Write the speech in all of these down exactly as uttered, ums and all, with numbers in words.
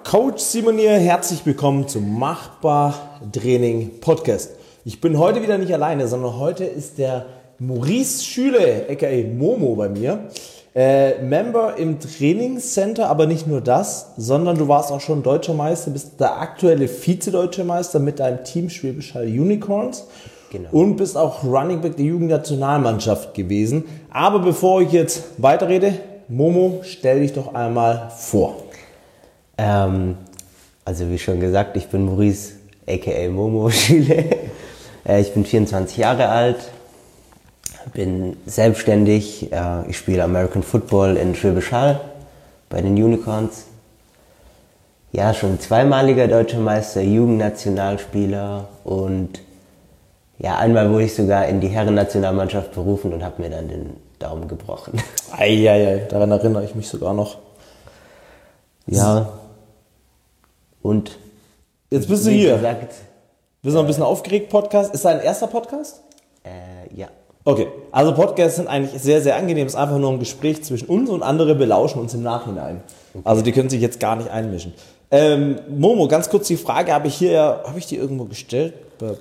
Coach Simon hier, herzlich willkommen zum Machbar Training Podcast. Ich bin heute wieder nicht alleine, sondern heute ist der Maurice Schüle, aka Momo bei mir, äh, Member im Trainingscenter, aber nicht nur das, sondern du warst auch schon Deutscher Meister, bist der aktuelle Vize-Deutscher Meister mit deinem Team Schwäbisch Hall Unicorns. Genau. Und bist auch Running Back der Jugendnationalmannschaft gewesen. Aber bevor ich jetzt weiterrede, Momo, stell dich doch einmal vor. Ähm, also wie schon gesagt, ich bin Maurice, aka Momo Schüle. äh, ich bin vierundzwanzig Jahre alt, bin selbstständig. Äh, ich spiele American Football in Schwäbisch Hall bei den Unicorns. Ja, schon zweimaliger Deutscher Meister, Jugendnationalspieler und ja, einmal wurde ich sogar in die Herrennationalmannschaft berufen und habe mir dann den Daumen gebrochen. Eieiei, daran erinnere ich mich sogar noch. Ja, und jetzt bist du hier. Gesagt, bist du noch ein bisschen aufgeregt, Podcast? Ist dein erster Podcast? Äh, ja. Okay, also Podcasts sind eigentlich sehr, sehr angenehm. Es ist einfach nur ein Gespräch zwischen uns und andere belauschen uns im Nachhinein. Okay. Also die können sich jetzt gar nicht einmischen. Ähm, Momo, ganz kurz die Frage, habe ich hier ja, habe ich die irgendwo gestellt?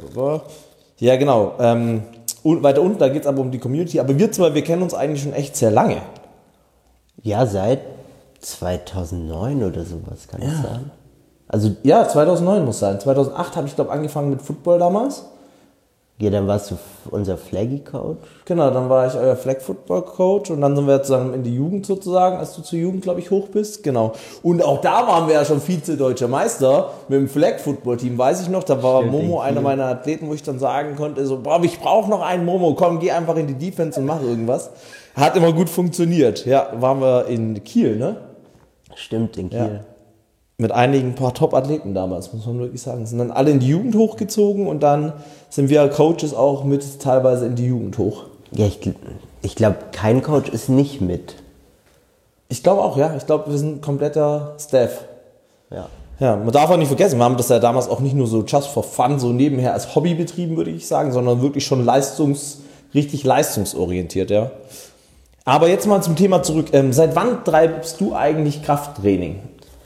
Ja, genau. Ähm, und weiter unten, da geht es aber um die Community. Aber wir zwei, wir kennen uns eigentlich schon echt sehr lange. Ja, seit zweitausendneun oder sowas, kann ja. das sein? Also, ja, zweitausendneun muss sein. zweitausendacht habe ich, glaube angefangen mit Football damals. Ja, dann warst du unser Flaggy-Coach. Genau, dann war ich euer Flag-Football-Coach und dann sind wir zusammen in die Jugend sozusagen, als du zur Jugend, glaube ich, hoch bist. Genau. Und auch da waren wir ja schon Vize-Deutscher Meister mit dem Flag-Football-Team, weiß ich noch. Da war Stimmt, Momo einer meiner Athleten, wo ich dann sagen konnte, so, boah, ich brauche noch einen Momo, komm, geh einfach in die Defense und mach irgendwas. Hat immer gut funktioniert. Ja, waren wir in Kiel, ne? Stimmt, in Kiel. Ja. Mit einigen paar Top-Athleten damals, muss man wirklich sagen. Sind dann alle in die Jugend hochgezogen und dann sind wir Coaches auch mit teilweise in die Jugend hoch. Ja, ich, ich glaube, kein Coach ist nicht mit. Ich glaube auch, ja. Ich glaube, wir sind ein kompletter Staff. Ja. Ja, man darf auch nicht vergessen, wir haben das ja damals auch nicht nur so just for fun, so nebenher als Hobby betrieben, würde ich sagen, sondern wirklich schon leistungs, richtig leistungsorientiert, ja. Aber jetzt mal zum Thema zurück. Ähm, seit wann treibst du eigentlich Krafttraining?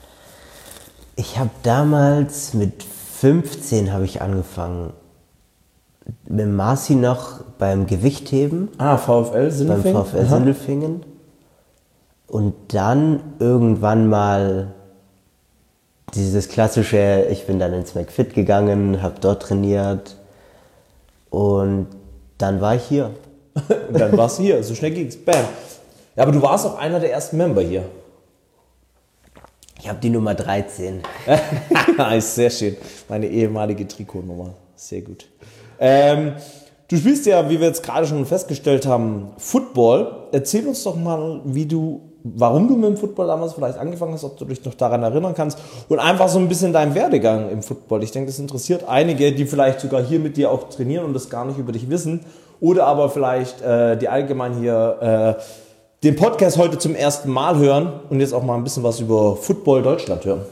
Ich habe damals mit fünfzehn habe ich angefangen, mit Marci noch beim Gewichtheben. Ah, VfL Sindelfingen? Beim VfL Sindelfingen. Und dann irgendwann mal dieses klassische, ich bin dann ins McFit gegangen, habe dort trainiert und dann war ich hier. Und dann warst du hier, so schnell ging's, bam. Ja, aber du warst auch einer der ersten Member hier. Ich habe die Nummer dreizehn. Ist sehr schön. Meine ehemalige Trikotnummer. Sehr gut. Ähm, du spielst ja, wie wir jetzt gerade schon festgestellt haben, Football. Erzähl uns doch mal, wie du, warum du mit dem Football damals vielleicht angefangen hast, ob du dich noch daran erinnern kannst und einfach so ein bisschen deinen Werdegang im Football. Ich denke, das interessiert einige, die vielleicht sogar hier mit dir auch trainieren und das gar nicht über dich wissen oder aber vielleicht äh, die allgemein hier äh, den Podcast heute zum ersten Mal hören und jetzt auch mal ein bisschen was über Football Deutschland hören.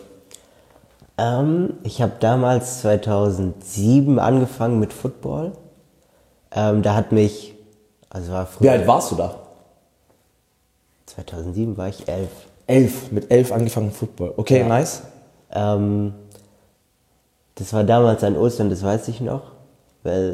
Ähm, ich habe damals zweitausendsieben angefangen mit Football. Ähm, da hat mich, also war früher. Wie alt warst du da? zweitausendsieben war ich elf. Elf, mit elf angefangen mit Football. Okay, ja. Nice. Ähm, das war damals an Ostern, das weiß ich noch, weil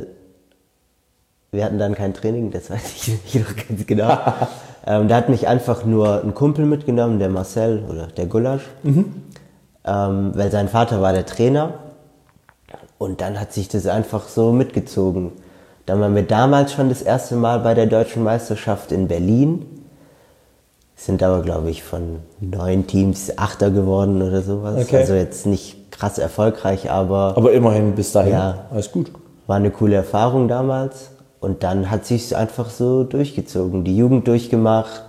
wir hatten dann kein Training, das weiß ich noch ganz genau. ähm, da hat mich einfach nur ein Kumpel mitgenommen, der Marcel oder der Gulasch, mhm. ähm, weil sein Vater war der Trainer und dann hat sich das einfach so mitgezogen. Dann waren wir damals schon das erste Mal bei der Deutschen Meisterschaft in Berlin, sind aber glaube ich von neun Teams Achter geworden oder sowas, okay. Also jetzt nicht krass erfolgreich, aber... Aber immerhin bis dahin, ja, alles gut. War eine coole Erfahrung damals. Und dann hat sich's einfach so durchgezogen, die Jugend durchgemacht,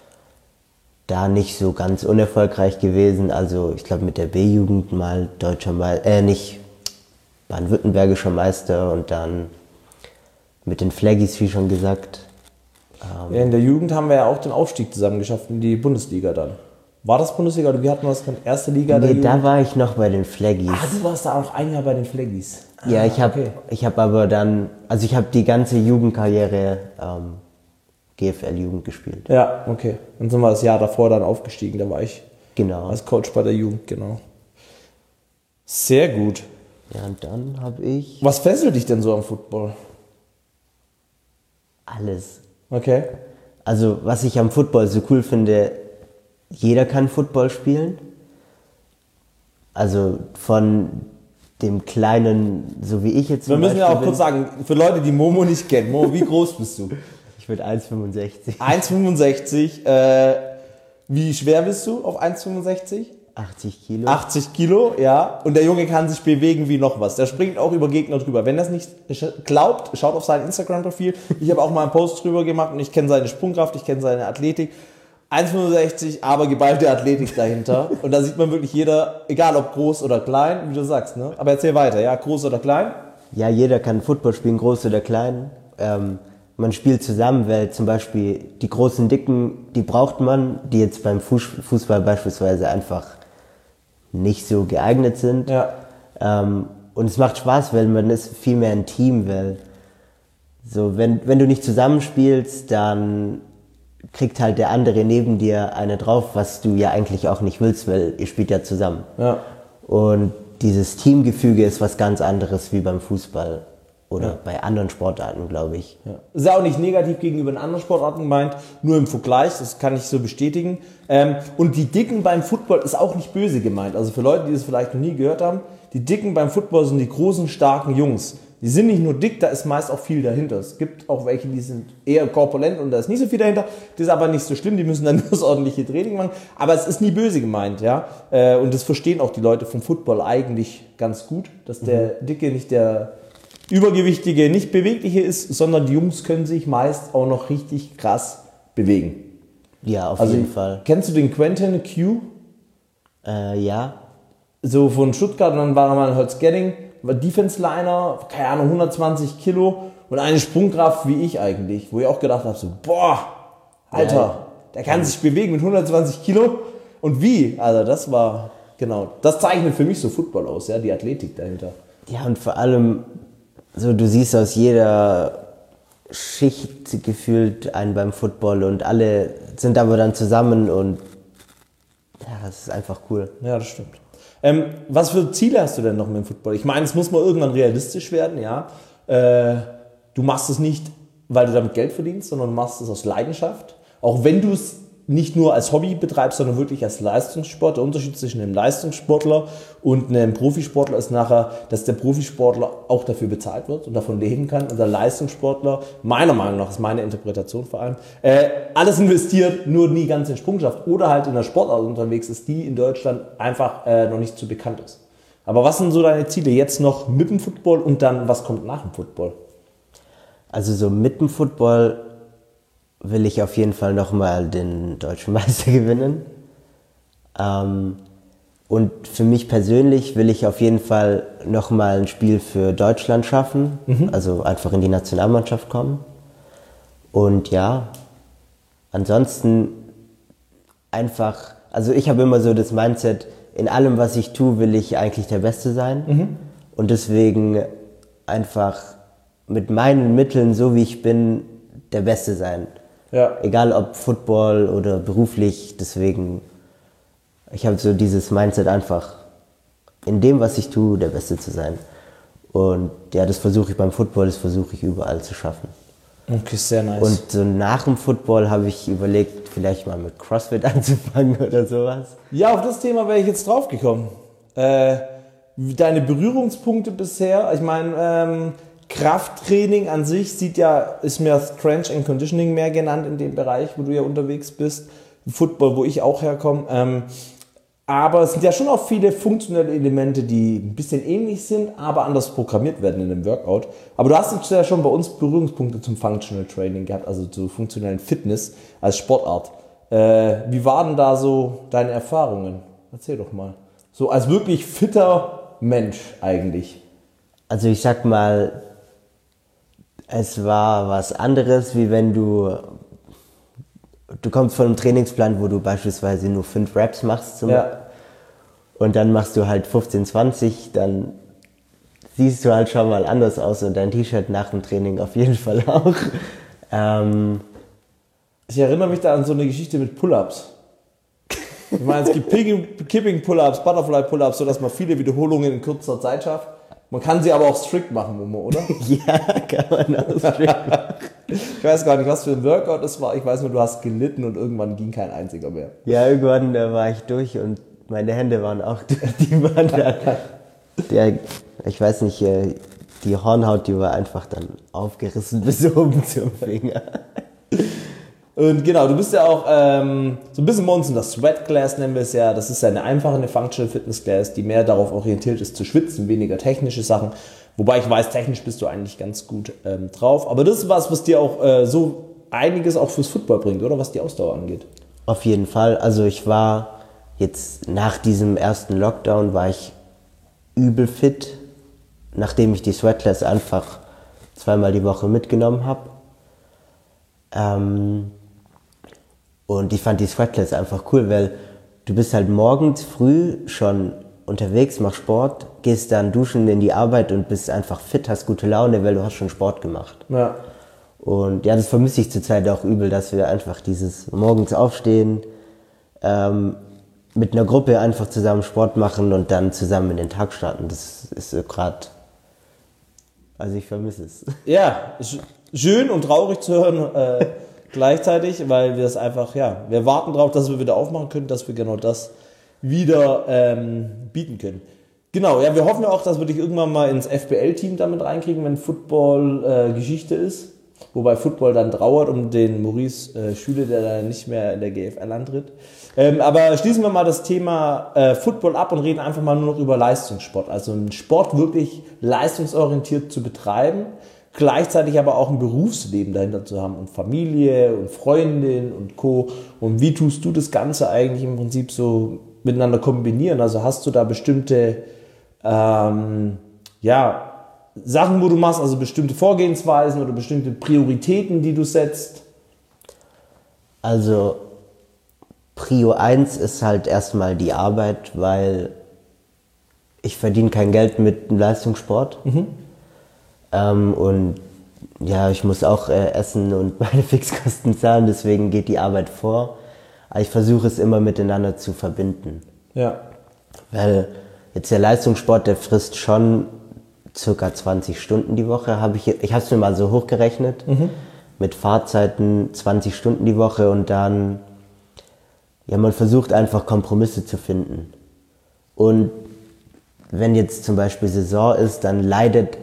da nicht so ganz unerfolgreich gewesen, also ich glaube mit der B-Jugend mal deutscher Meister, äh nicht, baden-württembergischer Meister und dann mit den Flaggies, wie schon gesagt. Ähm ja, in der Jugend haben wir ja auch den Aufstieg zusammen geschafft in die Bundesliga dann. War das Bundesliga oder wie hatten wir das? Erste Liga? Nee, da war ich noch bei den Flaggies. Ah, du warst da auch ein Jahr bei den Flaggies. Ah, ja, ich habe okay. ich hab aber dann, also ich habe die ganze Jugendkarriere ähm, G F L-Jugend gespielt. Ja, okay. Dann sind wir das Jahr davor dann aufgestiegen, da war ich genau. als Coach bei der Jugend, genau. Sehr gut. Ja, und dann habe ich Was fesselt dich denn so am Football? alles. Okay. Also, was ich am Football so cool finde, jeder kann Football spielen. Also von dem kleinen, so wie ich jetzt Wir zum müssen ja Beispiel auch kurz bin. sagen, für Leute, die Momo nicht kennen. Momo, wie groß bist du? Ich bin eins Komma fünfundsechzig. eins Komma fünfundsechzig. Äh, wie schwer bist du auf eins Komma fünfundsechzig? achtzig Kilo. achtzig Kilo, ja. Und der Junge kann sich bewegen wie noch was. Der springt auch über Gegner drüber. Wenn das nicht glaubt, schaut auf sein Instagram-Profil. Ich habe auch mal einen Post drüber gemacht und ich kenne seine Sprungkraft, ich kenne seine Athletik. eins Komma fünfundsechzig, aber geballte Athletik dahinter. Und da sieht man wirklich jeder, egal ob groß oder klein, wie du sagst, ne? Aber erzähl weiter, ja, groß oder klein? Ja, jeder kann Football spielen, groß oder klein. Ähm, man spielt zusammen, weil zum Beispiel die großen Dicken, die braucht man, die jetzt beim Fuß- Fußball beispielsweise einfach nicht so geeignet sind. Ja. Ähm, und es macht Spaß, weil man ist viel mehr ein Team, weil so, wenn, wenn du nicht zusammenspielst, dann kriegt halt der andere neben dir eine drauf, was du ja eigentlich auch nicht willst, weil ihr spielt ja zusammen. Ja. Und dieses Teamgefüge ist was ganz anderes wie beim Fußball oder Ja. bei anderen Sportarten, glaube ich. Ja. Ist ja auch nicht negativ gegenüber den anderen Sportarten gemeint, nur im Vergleich, das kann ich so bestätigen. Ähm, und die Dicken beim Football ist auch nicht böse gemeint. Also für Leute, die das vielleicht noch nie gehört haben, die Dicken beim Football sind die großen, starken Jungs. Die sind nicht nur dick, da ist meist auch viel dahinter. Es gibt auch welche, die sind eher korpulent und da ist nicht so viel dahinter. Das ist aber nicht so schlimm, die müssen dann nur das ordentliche Training machen. Aber es ist nie böse gemeint, ja. Äh, Und das verstehen auch die Leute vom Football eigentlich ganz gut, dass der Dicke nicht der Übergewichtige, nicht Bewegliche ist, sondern die Jungs können sich meist auch noch richtig krass bewegen. Ja, auf Also jeden Fall. kennst du den Quentin Q? Äh, ja, So von Stuttgart und dann war er mal in Holzgetting, war Defense Liner, keine Ahnung, hundertzwanzig Kilo und eine Sprungkraft wie ich eigentlich, wo ich auch gedacht habe, so, boah, Alter, Ja. der kann sich bewegen mit hundertzwanzig Kilo und wie? Also das war, genau, das zeichnet für mich so Football aus, ja, die Athletik dahinter. ja, und vor allem, so du siehst aus jeder Schicht gefühlt einen beim Football und alle sind aber dann zusammen und ja, das ist einfach cool. Ja, das stimmt. Ähm, was für Ziele hast du denn noch mit dem Football? Ich meine, es muss mal irgendwann realistisch werden, ja. Äh, du machst es nicht, weil du damit Geld verdienst, sondern du machst es aus Leidenschaft. Auch wenn du es nicht nur als Hobby betreibst, sondern wirklich als Leistungssport. Der Unterschied zwischen einem Leistungssportler und einem Profisportler ist nachher, dass der Profisportler auch dafür bezahlt wird und davon leben kann. Und der Leistungssportler, meiner Meinung nach, ist meine Interpretation vor allem, äh, alles investiert, nur nie ganz in Sprungkraft oder halt in der Sportart unterwegs ist, die in Deutschland einfach äh, noch nicht so bekannt ist. Aber was sind so deine Ziele jetzt noch mit dem Football und dann, was kommt nach dem Football? Also so mit dem Football will ich auf jeden Fall nochmal den Deutschen Meister gewinnen. Ähm, und für mich persönlich will ich auf jeden Fall nochmal ein Spiel für Deutschland schaffen, mhm. also einfach in die Nationalmannschaft kommen. Und ja, ansonsten einfach, also ich habe immer so das Mindset, in allem, was ich tue, will ich eigentlich der Beste sein. Mhm. Und deswegen einfach mit meinen Mitteln, so wie ich bin, der Beste sein. Ja. Egal ob Football oder beruflich, deswegen, ich habe so dieses Mindset einfach, in dem, was ich tue, der Beste zu sein. Und ja, das versuche ich beim Football, das versuche ich überall zu schaffen. Okay, sehr nice. Und so nach dem Football habe ich überlegt, vielleicht mal mit CrossFit anzufangen oder sowas. Ja, auf das Thema wäre ich jetzt drauf gekommen. Äh, deine Berührungspunkte bisher, ich meine, ähm, Krafttraining an sich sieht ja, ist mehr Strength and Conditioning mehr genannt in dem Bereich, wo du ja unterwegs bist. Football, wo ich auch herkomme. Ähm, aber es sind ja schon auch viele funktionelle Elemente, die ein bisschen ähnlich sind, aber anders programmiert werden in dem Workout. Aber du hast jetzt ja schon bei uns Berührungspunkte zum Functional Training gehabt, also zur funktionellen Fitness als Sportart. Äh, wie waren da so deine Erfahrungen? Erzähl doch mal. So als wirklich fitter Mensch eigentlich. Also ich sag mal, es war was anderes, wie wenn du, du kommst von einem Trainingsplan, wo du beispielsweise nur fünf Reps machst zum, Ja. und dann machst du halt fünfzehn, zwanzig, dann siehst du halt schon mal anders aus und dein T-Shirt nach dem Training auf jeden Fall auch. Ähm, Ich erinnere mich da an so eine Geschichte mit Pull-Ups. Ich meine, es gibt Kipping Pull-Ups, Butterfly Pull-Ups, sodass man viele Wiederholungen in kurzer Zeit schafft. Man kann sie aber auch strict machen, Momo, oder? Ja, kann man auch strict machen. Ich weiß gar nicht, was für ein Workout das war. Ich weiß nur, du hast gelitten und irgendwann ging kein einziger mehr. Ja, irgendwann da war ich durch und meine Hände waren auch durch. Die waren da, der, ich weiß nicht, die Hornhaut, die war einfach dann aufgerissen bis oben zum Finger. Und genau, du bist ja auch ähm, so ein bisschen bei uns in das Sweat Class nennen wir es ja. Das ist ja eine einfache eine Functional Fitness Class, die mehr darauf orientiert ist zu schwitzen, weniger technische Sachen. Wobei ich weiß, technisch bist du eigentlich ganz gut ähm, drauf. Aber das ist was, was dir auch äh, so einiges auch fürs Football bringt, oder? Was die Ausdauer angeht. Auf jeden Fall. Also ich war jetzt nach diesem ersten Lockdown war ich übel fit, nachdem ich die Sweat Class einfach zweimal die Woche mitgenommen habe. Ähm, und ich fand die Sweat Class einfach cool, weil du bist halt morgens früh schon unterwegs, machst Sport, gehst dann duschen in die Arbeit und bist einfach fit, hast gute Laune, weil du hast schon Sport gemacht. Ja. Und ja, das vermisse ich zurzeit auch übel, dass wir einfach dieses morgens aufstehen, ähm, mit einer Gruppe einfach zusammen Sport machen und dann zusammen in den Tag starten. Das ist so gerade, also ich vermisse es. Ja, schön und traurig zu hören äh, gleichzeitig, weil wir es einfach, ja, wir warten darauf, dass wir wieder aufmachen können, dass wir genau das wieder ähm, bieten können. Genau, ja, wir hoffen ja auch, dass wir dich irgendwann mal ins F B L-Team damit reinkriegen, wenn Football äh, Geschichte ist. Wobei Football dann trauert um den Maurice äh, Schüle, der dann nicht mehr in der G F L antritt. Ähm, aber schließen wir mal das Thema äh, Football ab und reden einfach mal nur noch über Leistungssport. Also einen Sport wirklich leistungsorientiert zu betreiben, gleichzeitig aber auch ein Berufsleben dahinter zu haben und Familie und Freundin und Co. Und wie tust du das Ganze eigentlich im Prinzip so miteinander kombinieren? Also hast du da bestimmte ähm, ja, Sachen, wo du machst, also bestimmte Vorgehensweisen oder bestimmte Prioritäten, die du setzt? Also Prio eins ist halt erstmal die Arbeit, weil ich verdiene kein Geld mit dem Leistungssport. Mhm. Ähm, und ja, ich muss auch äh, essen und meine Fixkosten zahlen, deswegen geht die Arbeit vor. Aber ich versuche es immer miteinander zu verbinden. Ja. Weil jetzt der Leistungssport, der frisst schon circa zwanzig Stunden die Woche. Hab ich ich habe es mir mal so hochgerechnet. Mhm. Mit Fahrzeiten zwanzig Stunden die Woche und dann, ja, man versucht einfach Kompromisse zu finden. Und wenn jetzt zum Beispiel Saison ist, dann leidet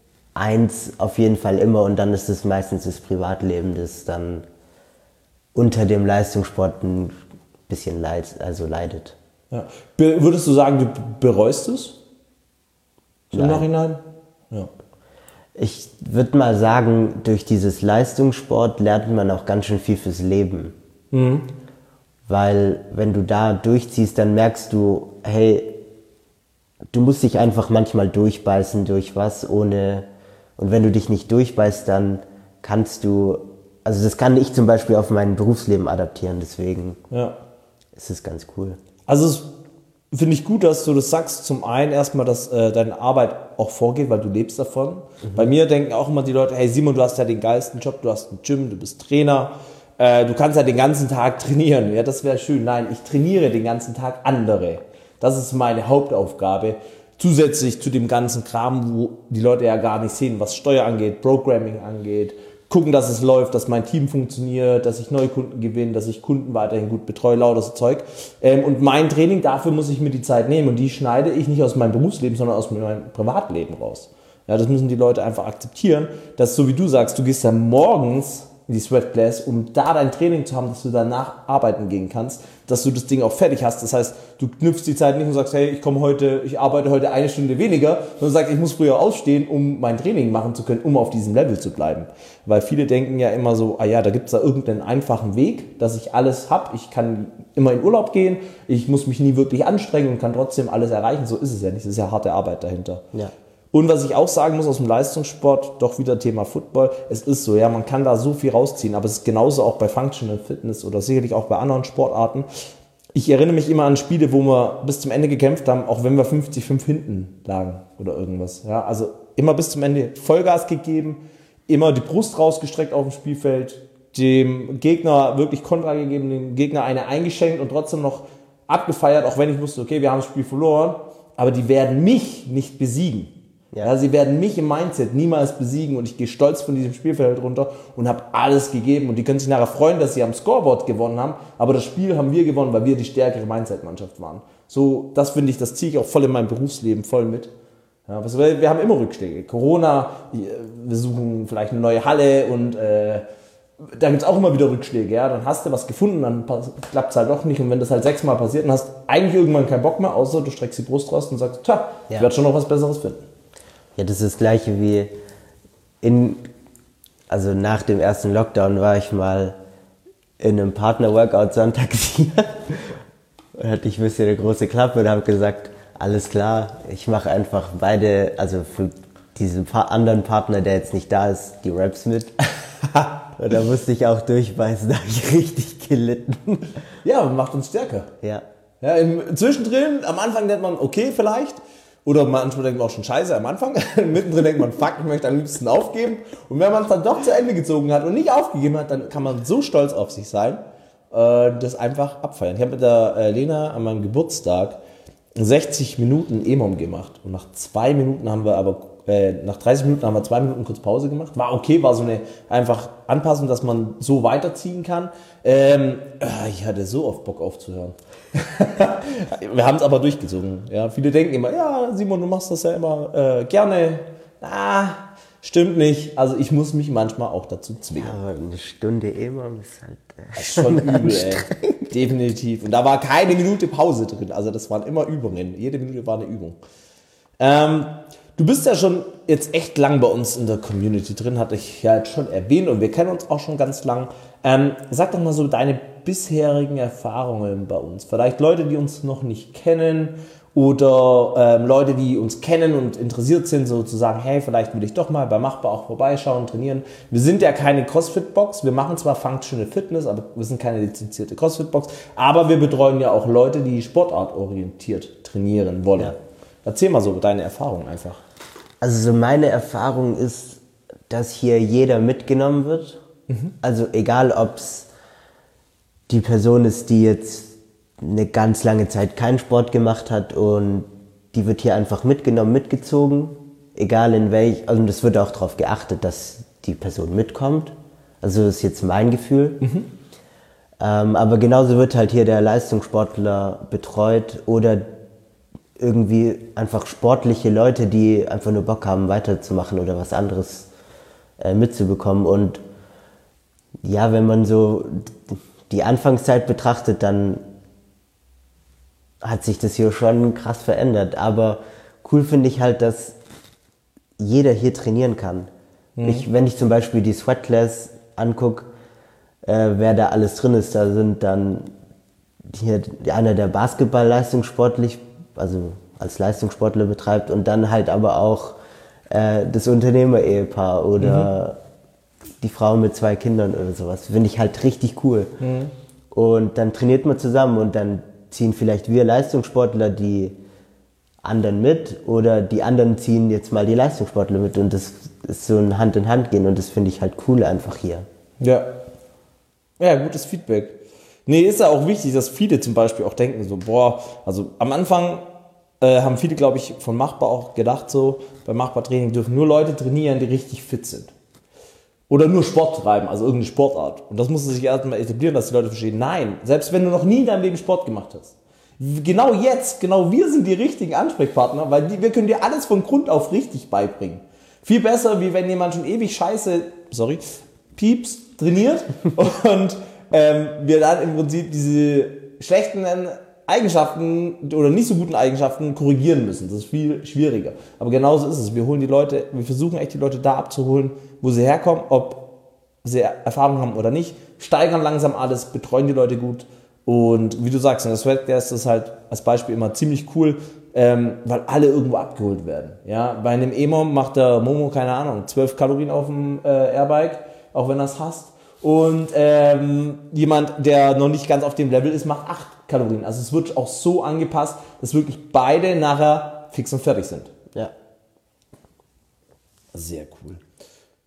eins auf jeden Fall immer und dann ist es meistens das Privatleben, das dann unter dem Leistungssport ein bisschen leid, also leidet. Ja. Be- würdest du sagen, du bereust es? So im Nein. Nachhinein? Ja. Ich würde mal sagen, durch dieses Leistungssport lernt man auch ganz schön viel fürs Leben. Mhm. Weil wenn du da durchziehst, dann merkst du, hey, du musst dich einfach manchmal durchbeißen durch was, ohne, und wenn du dich nicht durchbeißt, dann kannst du, also das kann ich zum Beispiel auf mein Berufsleben adaptieren, deswegen ja. ist es ganz cool. Also es finde ich gut, dass du das sagst. Zum einen erstmal, dass äh, deine Arbeit auch vorgeht, weil du lebst davon. Mhm. Bei mir denken auch immer die Leute, hey Simon, du hast ja den geilsten Job, du hast ein Gym, du bist Trainer, äh, du kannst ja den ganzen Tag trainieren. Ja, das wäre schön. Nein, ich trainiere den ganzen Tag andere. Das ist meine Hauptaufgabe. Zusätzlich zu dem ganzen Kram, wo die Leute ja gar nicht sehen, was Steuer angeht, Programming angeht, gucken, dass es läuft, dass mein Team funktioniert, dass ich neue Kunden gewinne, dass ich Kunden weiterhin gut betreue, lauter so Zeug. Ähm, und mein Training, dafür muss ich mir die Zeit nehmen und die schneide ich nicht aus meinem Berufsleben, sondern aus meinem Privatleben raus. Ja, das müssen die Leute einfach akzeptieren, dass so wie du sagst, du gehst ja morgens in die Sweat Class, um da dein Training zu haben, dass du danach arbeiten gehen kannst, dass du das Ding auch fertig hast. Das heißt, du knüpfst die Zeit nicht und sagst, hey, ich komme heute, ich arbeite heute eine Stunde weniger, sondern sagst, ich muss früher aufstehen, um mein Training machen zu können, um auf diesem Level zu bleiben. Weil viele denken ja immer so, ah ja, da gibt's da irgendeinen einfachen Weg, dass ich alles hab, ich kann immer in Urlaub gehen, ich muss mich nie wirklich anstrengen und kann trotzdem alles erreichen. So ist es ja nicht, es ist ja harte Arbeit dahinter. Ja. Und was ich auch sagen muss aus dem Leistungssport, doch wieder Thema Football, es ist so, ja, man kann da so viel rausziehen, aber es ist genauso auch bei Functional Fitness oder sicherlich auch bei anderen Sportarten. Ich erinnere mich immer an Spiele, wo wir bis zum Ende gekämpft haben, auch wenn wir fünfzig fünf hinten lagen oder irgendwas. Ja, also immer bis zum Ende Vollgas gegeben, immer die Brust rausgestreckt auf dem Spielfeld, dem Gegner wirklich Kontra gegeben, dem Gegner eine eingeschenkt und trotzdem noch abgefeiert, auch wenn ich wusste, okay, wir haben das Spiel verloren, aber die werden mich nicht besiegen. Ja. Ja, sie werden mich im Mindset niemals besiegen und ich gehe stolz von diesem Spielfeld runter und habe alles gegeben und die können sich nachher freuen, dass sie am Scoreboard gewonnen haben, aber das Spiel haben wir gewonnen, weil wir die stärkere Mindset-Mannschaft waren. So, das finde ich, das ziehe ich auch voll in meinem Berufsleben voll mit. Ja, was, wir haben immer Rückschläge. Corona, wir suchen vielleicht eine neue Halle und äh, da gibt es auch immer wieder Rückschläge. Ja? Dann hast du was gefunden, dann klappt es halt doch nicht und wenn das halt sechsmal passiert, dann hast du eigentlich irgendwann keinen Bock mehr, außer du streckst die Brust raus und sagst, tja, ja. ich werde schon noch was Besseres finden. Ja, das ist das Gleiche wie in, also nach dem ersten Lockdown war ich mal in einem Partner-Workout sonntags hier. Da hatte ich ein bisschen eine große Klappe und habe gesagt, alles klar, ich mache einfach beide, also für diesen anderen Partner, der jetzt nicht da ist, die Raps mit. Und da musste ich auch durchbeißen, da habe ich richtig gelitten. Ja, macht uns stärker. Ja. Ja, im, zwischendrin, am Anfang denkt man, okay, vielleicht. Oder manchmal denkt man auch schon scheiße am Anfang. Mittendrin denkt man, fuck, ich möchte am liebsten aufgeben. Und wenn man es dann doch zu Ende gezogen hat und nicht aufgegeben hat, dann kann man so stolz auf sich sein, äh, das einfach abfeiern. Ich habe mit der äh, Lena an meinem Geburtstag sechzig Minuten E M O M gemacht. Und nach zwei Minuten haben wir aber, äh, nach dreißig Minuten haben wir zwei Minuten kurz Pause gemacht. War okay, war so eine einfach Anpassung, dass man so weiterziehen kann. Ähm, ich hatte so oft Bock aufzuhören. Wir haben es aber durchgezogen. Ja, viele denken immer, ja, Simon, du machst das ja immer äh, gerne. Ah, stimmt nicht. Also ich muss mich manchmal auch dazu zwingen. Ja, aber eine Stunde E M O M ist halt äh, das ist schon übel, ey. Definitiv. Und da war keine Minute Pause drin. Also das waren immer Übungen. Jede Minute war eine Übung. Ähm, du bist ja schon jetzt echt lang bei uns in der Community drin, hatte ich ja jetzt schon erwähnt und wir kennen uns auch schon ganz lang. Ähm, sag doch mal so deine bisherigen Erfahrungen bei uns. Vielleicht Leute, die uns noch nicht kennen oder ähm, Leute, die uns kennen und interessiert sind, so zu sagen, hey, vielleicht will ich doch mal bei Machbar auch vorbeischauen, trainieren. Wir sind ja keine CrossFit-Box, wir machen zwar Functional Fitness, aber wir sind keine lizenzierte CrossFit-Box, aber wir betreuen ja auch Leute, die sportartorientiert trainieren wollen. Ja. Erzähl mal so deine Erfahrung einfach. Also so meine Erfahrung ist, dass hier jeder mitgenommen wird. Mhm. Also egal, ob es die Person ist, die jetzt eine ganz lange Zeit keinen Sport gemacht hat und die wird hier einfach mitgenommen, mitgezogen. Egal in welch, also es wird auch darauf geachtet, dass die Person mitkommt. Also das ist jetzt mein Gefühl. Mhm. Ähm, aber genauso wird halt hier der Leistungssportler betreut oder irgendwie einfach sportliche Leute, die einfach nur Bock haben, weiterzumachen oder was anderes äh, mitzubekommen. Und ja, wenn man so die Anfangszeit betrachtet, dann hat sich das hier schon krass verändert. Aber cool finde ich halt, dass jeder hier trainieren kann. Mhm. Ich, wenn ich zum Beispiel die Sweat Class angucke, äh, wer da alles drin ist, da sind dann hier einer, der Basketball leistungssportlich, also als Leistungssportler betreibt und dann halt aber auch äh, das Unternehmer-Ehepaar oder mhm. die Frau mit zwei Kindern oder sowas. Finde ich halt richtig cool. Mhm. Und dann trainiert man zusammen und dann ziehen vielleicht wir Leistungssportler die anderen mit oder die anderen ziehen jetzt mal die Leistungssportler mit und das ist so ein Hand in Hand gehen und das finde ich halt cool einfach hier. Ja. Ja, gutes Feedback. Nee, ist ja auch wichtig, dass viele zum Beispiel auch denken so, boah, also am Anfang äh, haben viele, glaube ich, von Machbar auch gedacht so, bei Machbar Training dürfen nur Leute trainieren, die richtig fit sind. Oder nur Sport treiben, also irgendeine Sportart. Und das muss sich erstmal etablieren, dass die Leute verstehen, nein, selbst wenn du noch nie in deinem Leben Sport gemacht hast, genau jetzt, genau wir sind die richtigen Ansprechpartner, weil die, wir können dir alles von Grund auf richtig beibringen. Viel besser, wie wenn jemand schon ewig Scheiße, sorry, Pieps trainiert und ähm, wir dann im Prinzip diese schlechten Eigenschaften oder nicht so guten Eigenschaften korrigieren müssen. Das ist viel schwieriger. Aber genauso ist es. Wir holen die Leute, wir versuchen echt die Leute da abzuholen, wo sie herkommen, ob sie Erfahrung haben oder nicht, steigern langsam alles, betreuen die Leute gut. Und wie du sagst, in der Sweatcast ist halt als Beispiel immer ziemlich cool, ähm, weil alle irgendwo abgeholt werden. Ja, bei einem E M O M macht der Momo, keine Ahnung, zwölf Kalorien auf dem äh, Airbike, auch wenn er es hasst. Und ähm, jemand, der noch nicht ganz auf dem Level ist, macht acht Kalorien. Also es wird auch so angepasst, dass wirklich beide nachher fix und fertig sind. Ja. Sehr cool.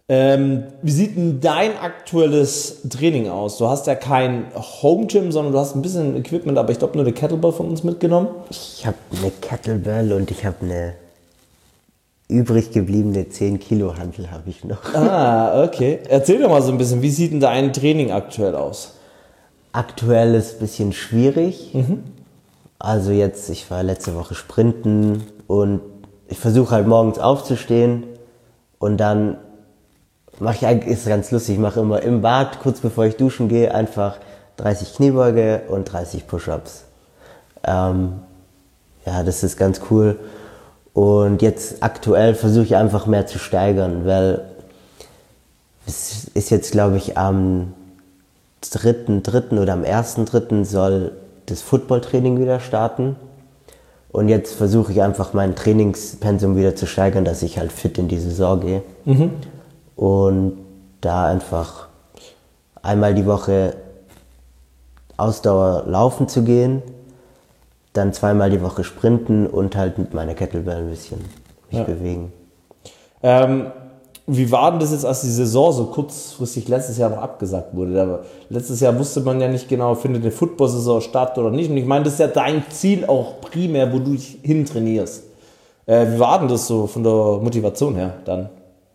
Ähm, wie sieht denn dein aktuelles Training aus? Du hast ja kein Home Gym, sondern du hast ein bisschen Equipment, aber ich glaube nur eine Kettlebell von uns mitgenommen. Ich habe eine Kettlebell und ich habe eine übrig gebliebene zehn Kilo Hantel habe ich noch. Ah, okay. Erzähl doch mal so ein bisschen, wie sieht denn dein Training aktuell aus? Aktuell ist ein bisschen schwierig. Mhm. Also jetzt, ich war letzte Woche sprinten und ich versuche halt morgens aufzustehen und dann mache ich eigentlich, ist ganz lustig, ich mache immer im Bad, kurz bevor ich duschen gehe, einfach dreißig Kniebeuge und dreißig Push-Ups. Ähm, ja, das ist ganz cool. Und jetzt aktuell versuche ich einfach mehr zu steigern, weil es ist jetzt, glaube ich, am dritten dritten oder am ersten dritten soll das Footballtraining wieder starten. Und jetzt versuche ich einfach mein Trainingspensum wieder zu steigern, dass ich halt fit in die Saison gehe. Mhm. Und da einfach einmal die Woche Ausdauer laufen zu gehen, dann zweimal die Woche sprinten und halt mit meiner Kettlebell ein bisschen mich ja. bewegen. Ähm, wie war denn das jetzt, als die Saison so kurzfristig letztes Jahr noch abgesagt wurde? Aber letztes Jahr wusste man ja nicht genau, findet eine Football-Saison statt oder nicht. Und ich meine, das ist ja dein Ziel auch primär, wo du dich hin trainierst. Äh, wie war denn das so von der Motivation her dann?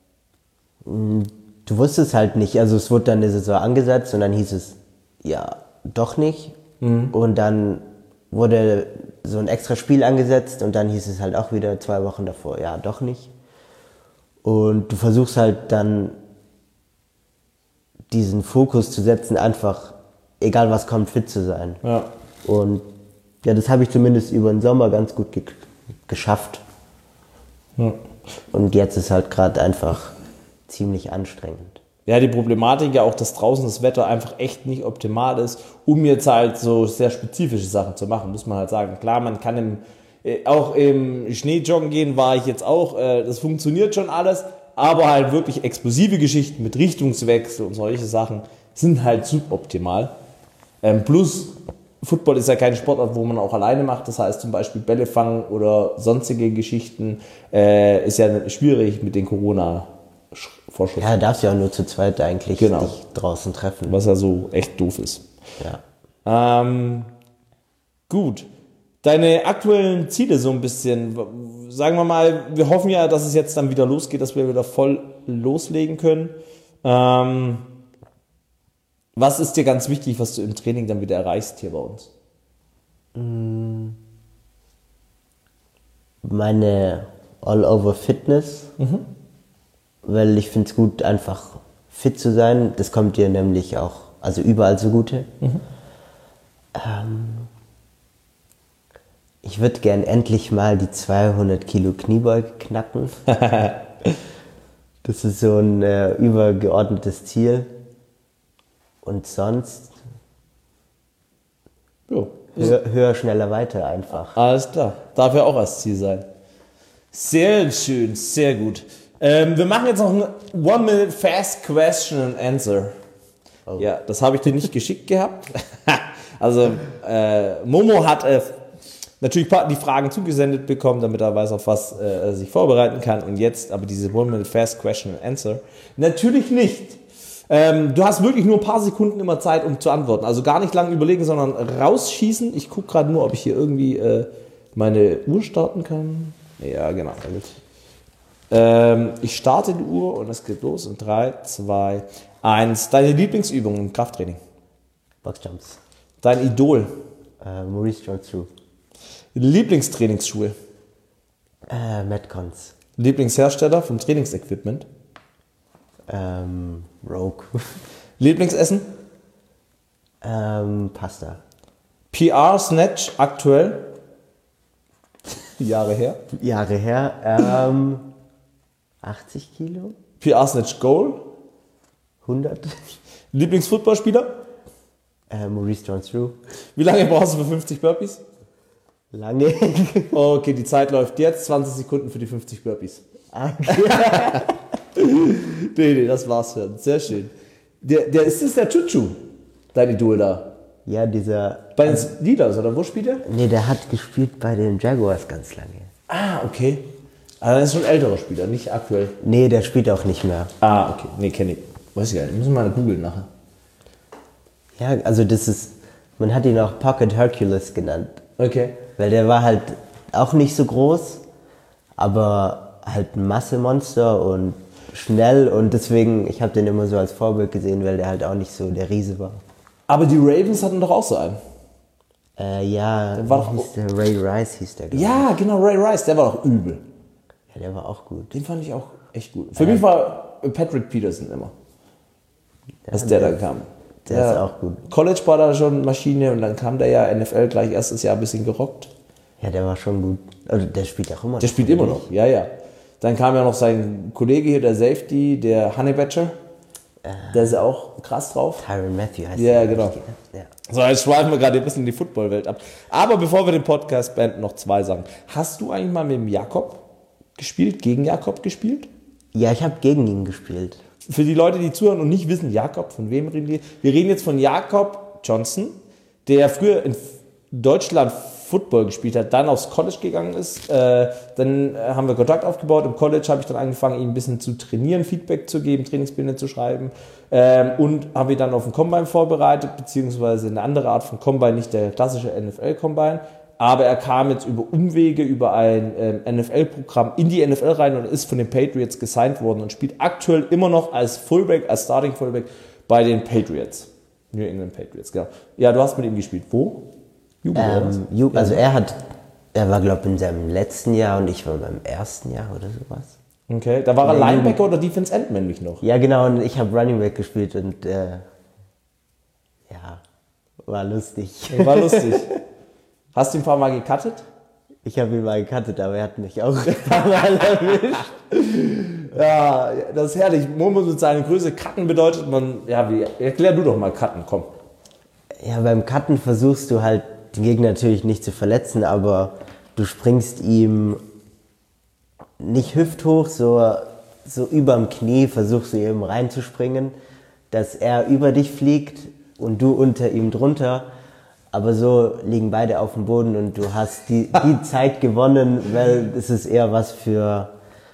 Du wusstest halt nicht, also es wurde dann eine Saison angesetzt und dann hieß es, ja, doch nicht. Mhm. Und dann wurde so ein extra Spiel angesetzt und dann hieß es halt auch wieder zwei Wochen davor, ja, doch nicht. Und du versuchst halt dann diesen Fokus zu setzen, einfach, egal was kommt, fit zu sein. Ja. Und ja, das habe ich zumindest über den Sommer ganz gut ge- geschafft. Ja. Und jetzt ist halt gerade einfach ziemlich anstrengend. Ja, die Problematik ja auch, dass draußen das Wetter einfach echt nicht optimal ist, um jetzt halt so sehr spezifische Sachen zu machen, muss man halt sagen. Klar, man kann im, äh, auch im Schneejoggen gehen, war ich jetzt auch, äh, das funktioniert schon alles, aber halt wirklich explosive Geschichten mit Richtungswechsel und solche Sachen sind halt suboptimal. Ähm, plus, Football ist ja keine Sportart, wo man auch alleine macht, das heißt zum Beispiel Bälle fangen oder sonstige Geschichten äh, ist ja schwierig mit den Corona Vorschuss. Ja, darfst ja auch nur zu zweit eigentlich genau. dich draußen treffen. Was ja so echt doof ist. Ja. Ähm, gut. Deine aktuellen Ziele so ein bisschen, sagen wir mal, wir hoffen ja, dass es jetzt dann wieder losgeht, dass wir wieder voll loslegen können. Ähm, was ist dir ganz wichtig, was du im Training dann wieder erreichst hier bei uns? Meine All-Over-Fitness. Mhm. Weil ich finde es gut, einfach fit zu sein. Das kommt dir nämlich auch, also überall zugute. Mhm. Ähm, ich würde gern endlich mal die zweihundert Kilo Kniebeuge knacken. Das ist so ein äh, übergeordnetes Ziel. Und sonst jo. höher, höher, schneller, weiter einfach. Alles klar, darf ja auch als Ziel sein. Sehr schön, sehr gut. Ähm, wir machen jetzt noch ein One-Minute Fast Question and Answer. Oh. Ja, das habe ich dir nicht geschickt gehabt. Also äh, Momo hat äh, natürlich die Fragen zugesendet bekommen, damit er weiß, auf was äh, er sich vorbereiten kann. Und jetzt aber diese One-Minute Fast Question and Answer. Natürlich nicht. Ähm, du hast wirklich nur ein paar Sekunden immer Zeit, um zu antworten. Also gar nicht lange überlegen, sondern rausschießen. Ich gucke gerade nur, ob ich hier irgendwie äh, meine Uhr starten kann. Ja, genau. Damit. Ähm, ich starte die Uhr und es geht los in drei, zwei, eins. Deine Lieblingsübung im Krafttraining? Boxjumps. Dein Idol? Uh, Maurice Jones-Drew. Lieblingstrainingsschuhe? Uh, Metcons. Lieblingshersteller vom Trainingsequipment? Um, Rogue. Lieblingsessen? Um, Pasta. P R-Snatch aktuell? Jahre her? Jahre her. Um, achtzig Kilo. P R-Snatch Goal? hundert. Lieblingsfootballspieler? Uh, Maurice Jones-Drew. Wie lange brauchst du für fünfzig Burpees? Lange. Okay, die Zeit läuft jetzt. zwanzig Sekunden für die fünfzig Burpees. Okay. nee, nee, das war's schon. Sehr schön. Der, der, ist das der Chuchu, dein Idol da? Ja, dieser... Bei den Steelers, oder wo spielt er? Nee, der hat gespielt bei den Jaguars ganz lange. Ah, okay. Also das ist schon ein älterer Spieler, nicht aktuell. Nee, der spielt auch nicht mehr. Ah, okay. Nee, kenne ich. Weiß ich gar nicht. Müssen wir mal googeln nachher. Ja, also das ist, man hat ihn auch Pocket Hercules genannt. Okay. Weil der war halt auch nicht so groß, aber halt ein Massemonster und schnell und deswegen, ich habe den immer so als Vorbild gesehen, weil der halt auch nicht so der Riese war. Aber die Ravens hatten doch auch so einen. Äh, ja, Der war wie doch- hieß der Ray Rice hieß der. glaub Ja, genau, Ray Rice, der war doch übel. ich. Ja, der war auch gut. Den fand ich auch echt gut. Für mich war Patrick Peterson immer, als der dann kam. Der ist auch gut. College war da schon Maschine und dann kam der ja N F L gleich erstes Jahr ein bisschen gerockt. Ja, der war schon gut. Also der spielt auch immer noch. Der spielt immer noch, ja, ja. Dann kam ja noch sein Kollege hier, der Safety, der Honey Badger. Der ist ja auch krass drauf. Tyrann Matthew heißt Ja, der. genau. Ja. So, jetzt schweifen wir gerade ein bisschen in die Footballwelt ab. Aber bevor wir den Podcast beenden, noch zwei Sachen. Hast du eigentlich mal mit dem Jakob gespielt, gegen Jakob gespielt? ja, ich habe gegen ihn gespielt. Für die Leute, die zuhören und nicht wissen, Jakob, von wem reden wir? Wir reden jetzt von Jakob Johnson, der früher in Deutschland Football gespielt hat, dann aufs College gegangen ist. Äh, dann haben wir Kontakt aufgebaut. Im College habe ich dann angefangen, ihn ein bisschen zu trainieren, Feedback zu geben, Trainingspläne zu schreiben. Ähm, und habe ihn dann auf den Combine vorbereitet, beziehungsweise eine andere Art von Combine, nicht der klassische N F L-Combine. Aber er kam jetzt über Umwege, über ein ähm, N F L-Programm in die N F L rein und ist von den Patriots gesigned worden und spielt aktuell immer noch als Fullback, als Starting Fullback bei den Patriots. New England Patriots, genau. Ja, du hast mit ihm gespielt. Wo? Jugend, oder was? Ähm, Ju- also er hat, er war glaube ich in seinem letzten Jahr und ich war in meinem ersten Jahr oder sowas. Okay, da war er Linebacker oder Defense End, männlich noch? Ja genau, und ich habe Running Back gespielt und äh, ja, war lustig. War lustig. Hast du ihn ein paar Mal gecuttet? Ich habe ihn mal gecuttet, aber er hat mich auch ein paar Mal erwischt. Ja, das ist herrlich. Momo mit seiner Größe, Cutten bedeutet man, ja, wie, erklär du doch mal Cutten, komm. Ja, beim Cutten versuchst du halt, den Gegner natürlich nicht zu verletzen, aber du springst ihm nicht hüfthoch, so, so überm Knie versuchst du ihm reinzuspringen, dass er über dich fliegt und du unter ihm drunter. Aber so liegen beide auf dem Boden und du hast die, die Zeit gewonnen, weil es ist eher was für,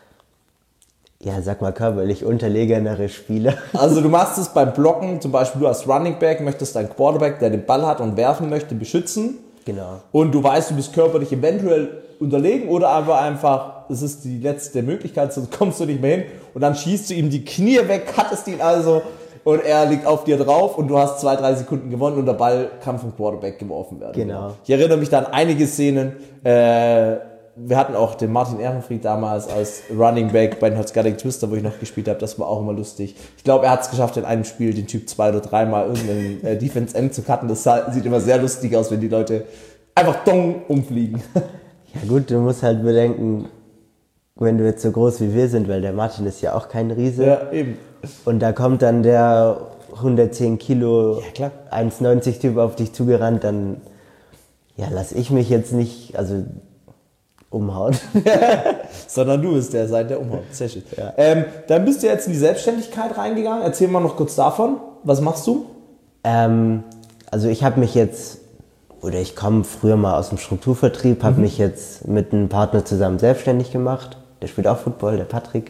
ja, sag mal körperlich unterlegenere Spieler. Also du machst es beim Blocken, zum Beispiel du als Running Back möchtest deinen Quarterback, der den Ball hat und werfen möchte, beschützen. Genau. Und du weißt, du bist körperlich eventuell unterlegen oder aber einfach, es ist die letzte Möglichkeit, sonst kommst du nicht mehr hin. Und dann schießt du ihm die Knie weg, cuttest ihn also und er liegt auf dir drauf und du hast zwei, drei Sekunden gewonnen und der Ball kann vom Quarterback geworfen werden. Genau. Ich erinnere mich da an einige Szenen. Äh, wir hatten auch den Martin Ehrenfried damals als Running Back bei den Hotscatting Twister, wo ich noch gespielt habe. Das war auch immer lustig. Ich glaube, er hat es geschafft, in einem Spiel den Typ zwei oder dreimal irgendeinen äh, Defense End zu cutten. Das sah, sieht immer sehr lustig aus, wenn die Leute einfach dong umfliegen. Ja gut, du musst halt bedenken, wenn du jetzt so groß wie wir sind, weil der Martin ist ja auch kein Riese. Ja, eben. Und da kommt dann der hundertzehn Kilo, Ja, klar. eins neunzig Typ auf dich zugerannt, dann ja, lass ich mich jetzt nicht, also umhauen. Sondern du bist der Seite, der umhaut. Sehr schön. Ja. Ähm, dann bist du jetzt in die Selbstständigkeit reingegangen. Erzähl mal noch kurz davon. Was machst du? ähm, also ich habe mich jetzt, oder ich komme früher mal aus dem Strukturvertrieb, habe Mhm. mich jetzt mit einem Partner zusammen selbstständig gemacht. Der spielt auch Football, der Patrick.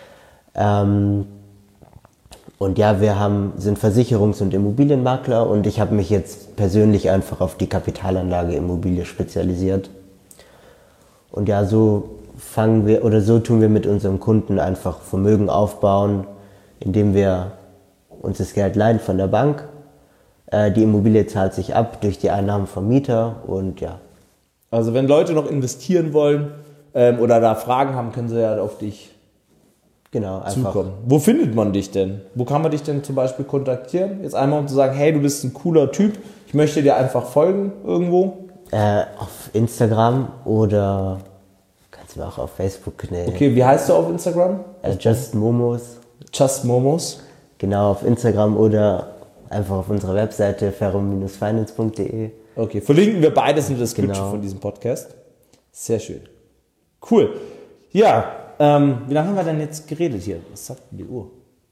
Ähm, und ja, wir haben, sind Versicherungs- und Immobilienmakler und ich habe mich jetzt persönlich einfach auf die Kapitalanlage Immobilie spezialisiert. Und ja, so fangen wir oder so tun wir mit unserem Kunden einfach Vermögen aufbauen, indem wir uns das Geld leihen von der Bank. Äh, die Immobilie zahlt sich ab durch die Einnahmen vom Mieter und ja. Also wenn Leute noch investieren wollen ähm, oder da Fragen haben, können sie ja auf dich Genau, einfach. zukommen. Wo findet man dich denn? Wo kann man dich denn zum Beispiel kontaktieren? Jetzt einmal um zu sagen, hey, du bist ein cooler Typ, ich möchte dir einfach folgen irgendwo. Äh, auf Instagram oder kannst du mir auch auf Facebook, ne, Okay, wie heißt du auf Instagram? äh, Just Momos. Just Momos. Genau, auf Instagram oder einfach auf unserer Webseite ferrum finance punkt de. Okay, verlinken wir beides in der Description Genau. von diesem Podcast. Sehr schön. Cool. Ja, ähm, wie lange haben wir denn jetzt geredet hier? Was sagt denn die Uhr?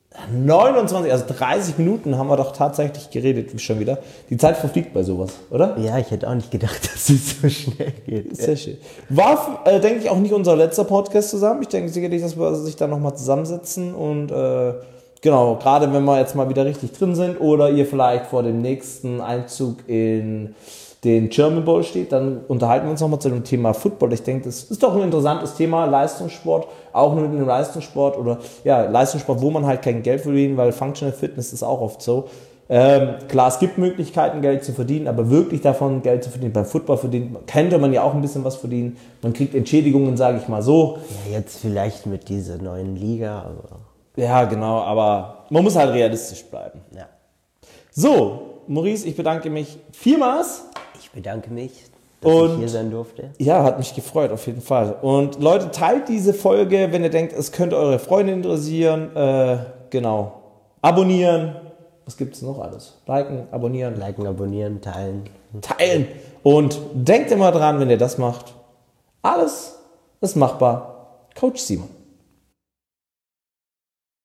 neunundzwanzig, also dreißig Minuten haben wir doch tatsächlich geredet, schon wieder. Die Zeit verfliegt bei sowas, oder? Ja, ich hätte auch nicht gedacht, dass es so schnell geht. Sehr schön. War, äh, denke ich, auch nicht unser letzter Podcast zusammen. Ich denke sicherlich, dass wir sich da nochmal zusammensetzen und äh, genau, gerade wenn wir jetzt mal wieder richtig drin sind oder ihr vielleicht vor dem nächsten Einzug in den German Bowl steht, dann unterhalten wir uns nochmal zu dem Thema Football. Ich denke, das ist doch ein interessantes Thema, Leistungssport, auch nur mit einem Leistungssport oder ja, Leistungssport, wo man halt kein Geld verdient, weil Functional Fitness ist auch oft so. Ähm, klar, es gibt Möglichkeiten, Geld zu verdienen, aber wirklich davon Geld zu verdienen, beim Football verdient, könnte man ja auch ein bisschen was verdienen. Man kriegt Entschädigungen, sage ich mal so. Ja, jetzt vielleicht mit dieser neuen Liga, aber... Ja, genau, aber man muss halt realistisch bleiben. Ja. So, Maurice, ich bedanke mich vielmals. Ich bedanke mich, dass Und ich hier sein durfte. Ja, hat mich gefreut, auf jeden Fall. Und Leute, teilt diese Folge, wenn ihr denkt, es könnte eure Freunde interessieren. Äh, genau. Abonnieren. Was gibt es noch alles? Liken, abonnieren. Liken, abonnieren, teilen. Teilen. Und denkt immer dran, wenn ihr das macht, alles ist machbar. Coach Simon.